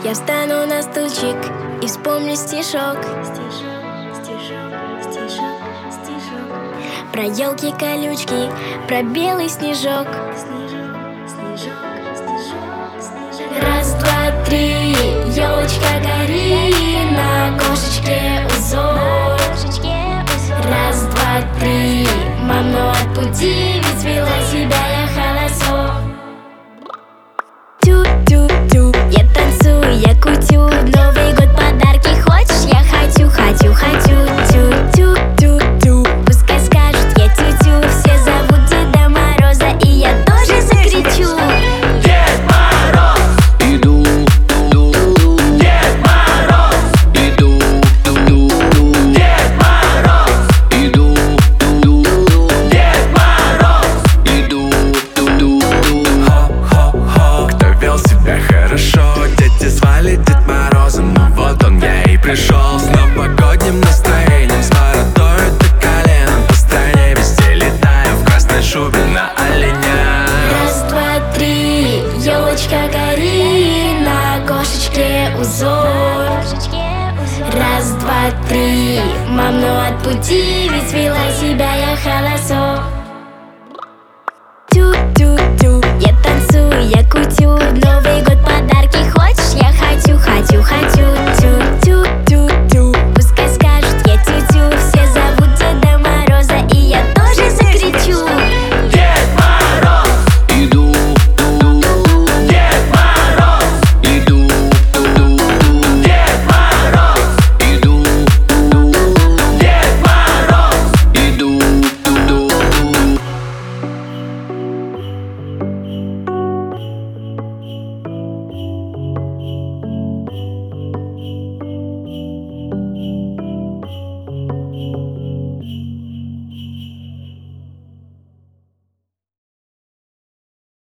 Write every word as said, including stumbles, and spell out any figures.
Я встану на стульчик и вспомню стишок. Про елки, колючки, про белый снежок. Раз, два, три, елочка, гори, на кошечке узор. Раз, два, три, мам, ну отпусти, ведь вела себя я хорошо. Тю-тю-тю, я танцую, я кутю. Новый год подарки хочешь? Я хочу, хочу, хочу. Тю-тю-тю-тю, пускай скажут я тю-тю. Все зовут Деда Мороза, и я тоже закричу. Дед Мороз, Иду, ду, ду, Дед Мороз, иду, ду, ду, Дед Мороз, иду, ду, ду, Дед Мороз. иду, ду, ду, ду. Хо-хо-хо, кто вел себя хорошо, дети звали Дед Мороза. Ну вот он я и пришел с новогодним настроением, с бородой до колен. По стране везде летаю в красной шубе на оленя. Раз, два, три, елочка, гори, на кошечке узор. Раз, два, три, мам, ну отпусти, ведь вела себя я хорошо.